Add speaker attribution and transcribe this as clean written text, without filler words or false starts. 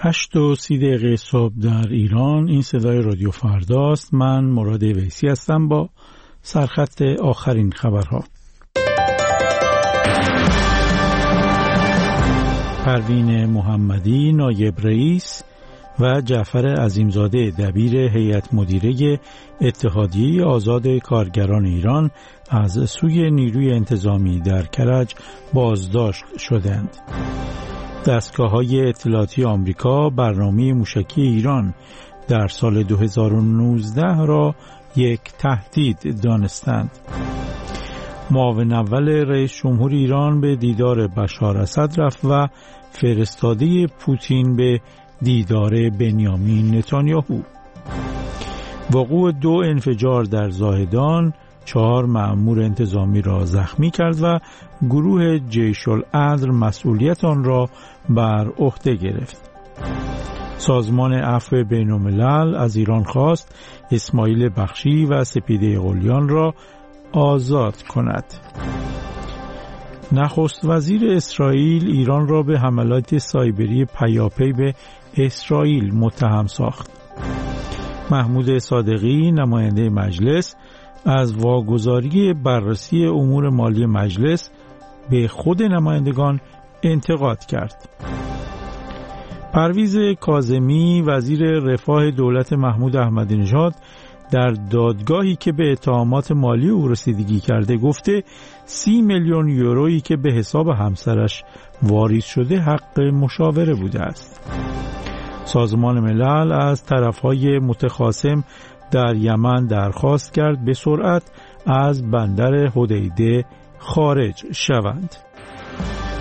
Speaker 1: 8:30 صبح در ایران. این صدای رادیو فرداست. من مراد ویسی هستم با سرخط آخرین خبرها. پروین محمدی نایب رئیس و جعفر عظیمزاده دبیر هیئت مدیره اتحادیه آزاد کارگران ایران از سوی نیروی انتظامی در کرج بازداشت شدند. دستگاه‌های اطلاعاتی آمریکا برنامه موشکی ایران در سال 2019 را یک تهدید دانستند. معاون اول رئیس جمهور ایران به دیدار بشار اسد رفت و فرستاده پوتین به دیدار بنیامین نتانیاهو. وقوع 2 انفجار در زاهدان 4 مأمور انتظامی را زخمی کرد و گروه جیش العدل مسئولیت آن را بر عهده گرفت. سازمان عفو بین‌الملل از ایران خواست اسماعیل بخشی و سپیده قلیان را آزاد کند. نخست وزیر اسرائیل ایران را به حملات سایبری پیاپی به اسرائیل متهم ساخت. محمود صادقی نماینده مجلس از واگذاری بررسی امور مالی مجلس به خود نمایندگان انتقاد کرد. پرویز کاظمی وزیر رفاه دولت محمود احمدی نژاد در دادگاهی که به اتهامات مالی او رسیدگی کرده گفته 30 میلیون یورویی که به حساب همسرش واریز شده حق مشاوره بوده است. سازمان ملل از طرفهای متخاصم در یمن درخواست کرد به سرعت از بندر حدیده خارج شوند.